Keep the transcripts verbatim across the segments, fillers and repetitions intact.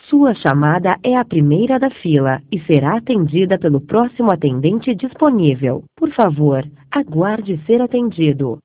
Sua chamada é a primeira da fila e será atendida pelo próximo atendente disponível. Por favor, aguarde ser atendido.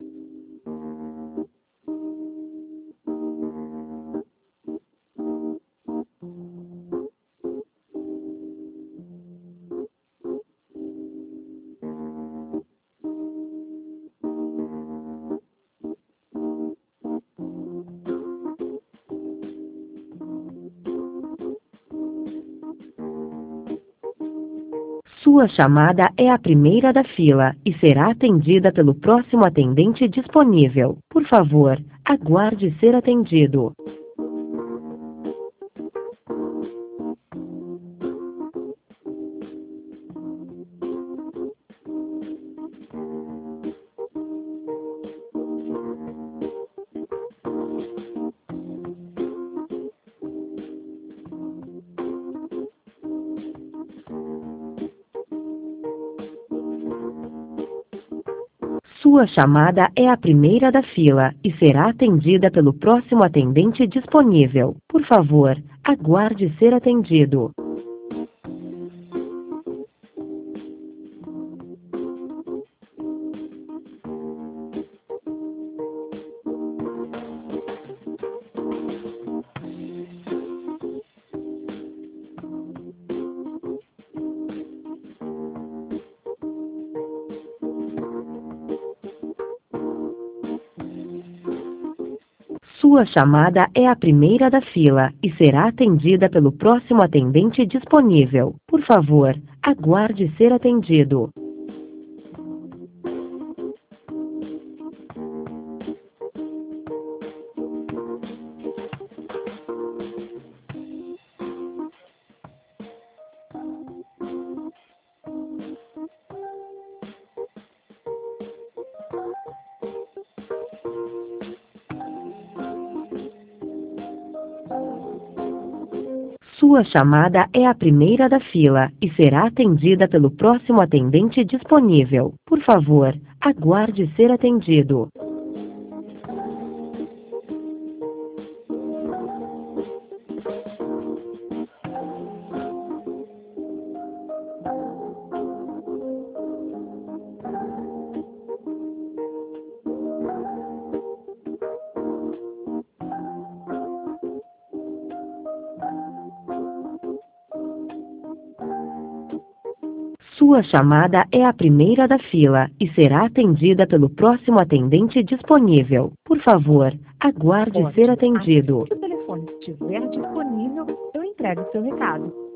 Sua chamada é a primeira da fila e será atendida pelo próximo atendente disponível. Por favor, aguarde ser atendido. Sua chamada é a primeira da fila e será atendida pelo próximo atendente disponível. Por favor, aguarde ser atendido. Sua chamada é a primeira da fila e será atendida pelo próximo atendente disponível. Por favor, aguarde ser atendido. Sua chamada é a primeira da fila e será atendida pelo próximo atendente disponível. Por favor, aguarde ser atendido. Sua chamada é a primeira da fila e será atendida pelo próximo atendente disponível. Por favor, aguarde ser Ótimo. atendido. Assim que o telefone estiver disponível, eu entrego o seu recado.